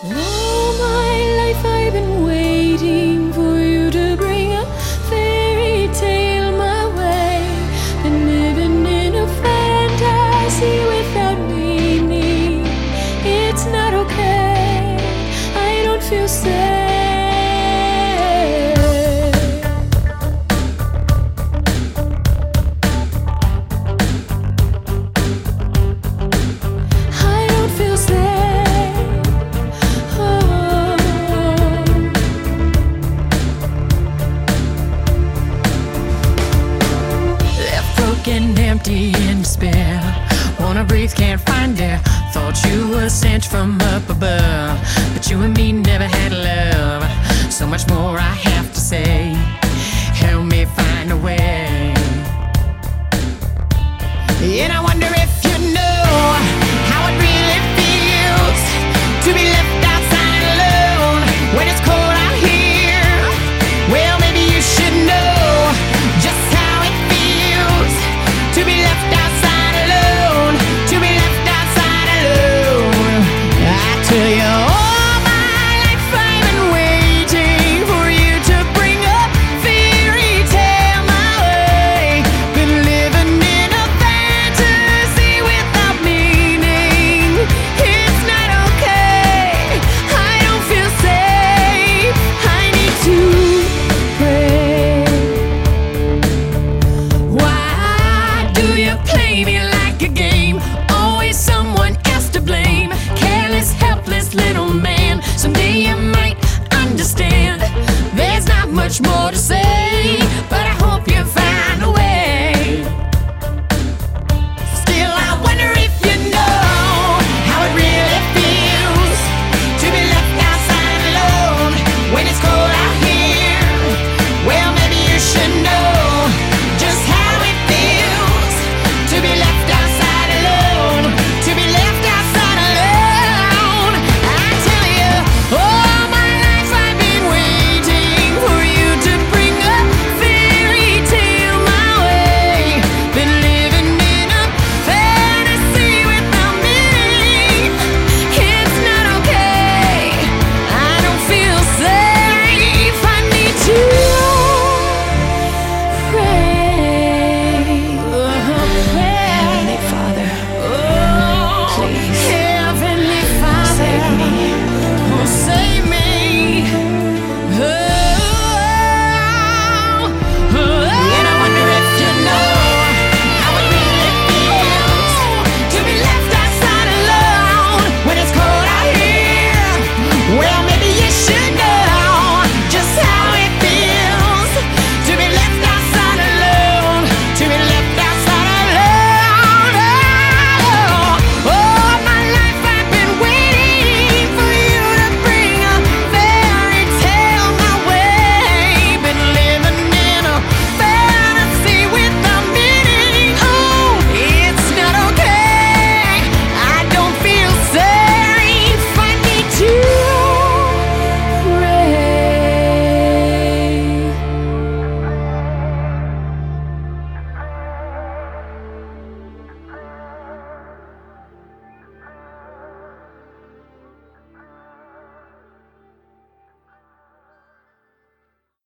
All my life I've been waiting for you to bring a fairy tale my way. Been living in a fantasy without meaning. It's not okay, I don't feel safe. Getting empty in despair. Wanna breathe, can't find air. Thought you were sent from up above, but you and me never had love. So much more I have to say. Help me find a way. And I